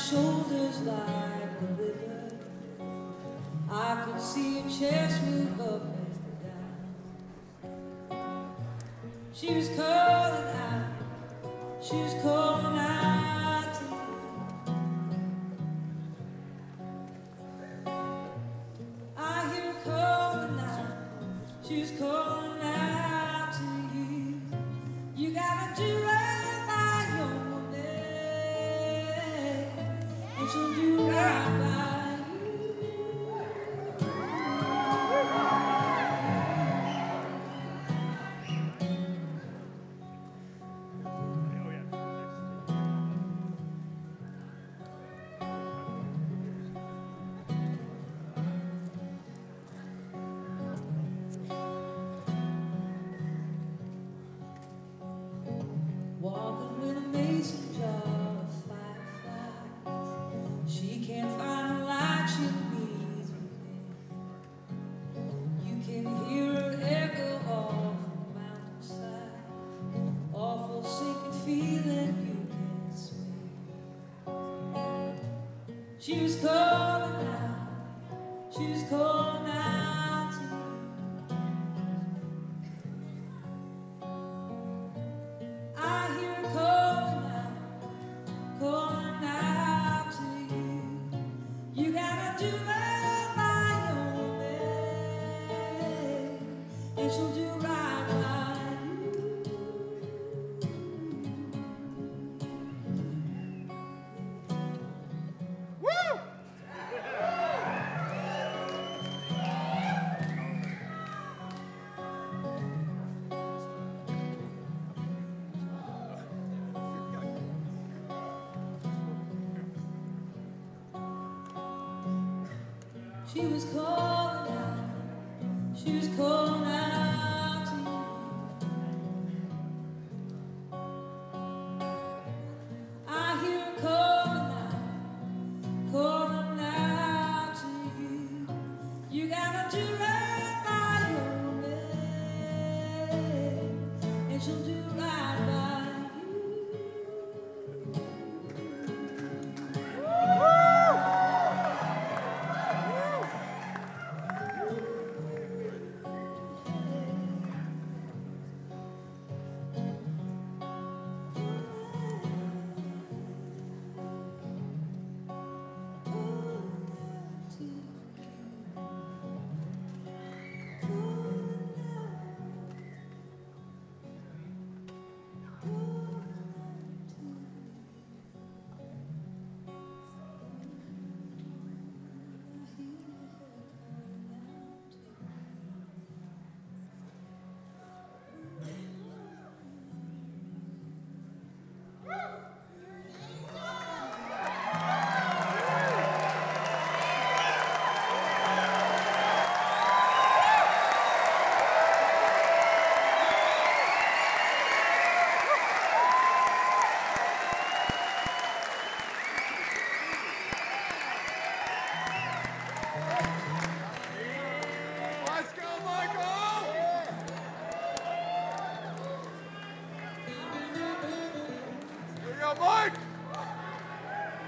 shoulders like the river. I could see your chest move up and down. She was calling out, she was calling out to you. I hear her calling out, she was calling out to you. You gotta do right by your woman, and she'll do right by you. Walking with a mason jar of fireflies. She can't find the light she needs within. You can hear her echo off the mountainside. Awful sinking feeling you can swing. She was calling out, she was calling out to you. I hear her calling out to you. You gotta do right by your woman, and she'll do right by you. She was calling out, she was calling out to you. I hear her calling out to you. You gotta do right by your woman, and she'll do right by you.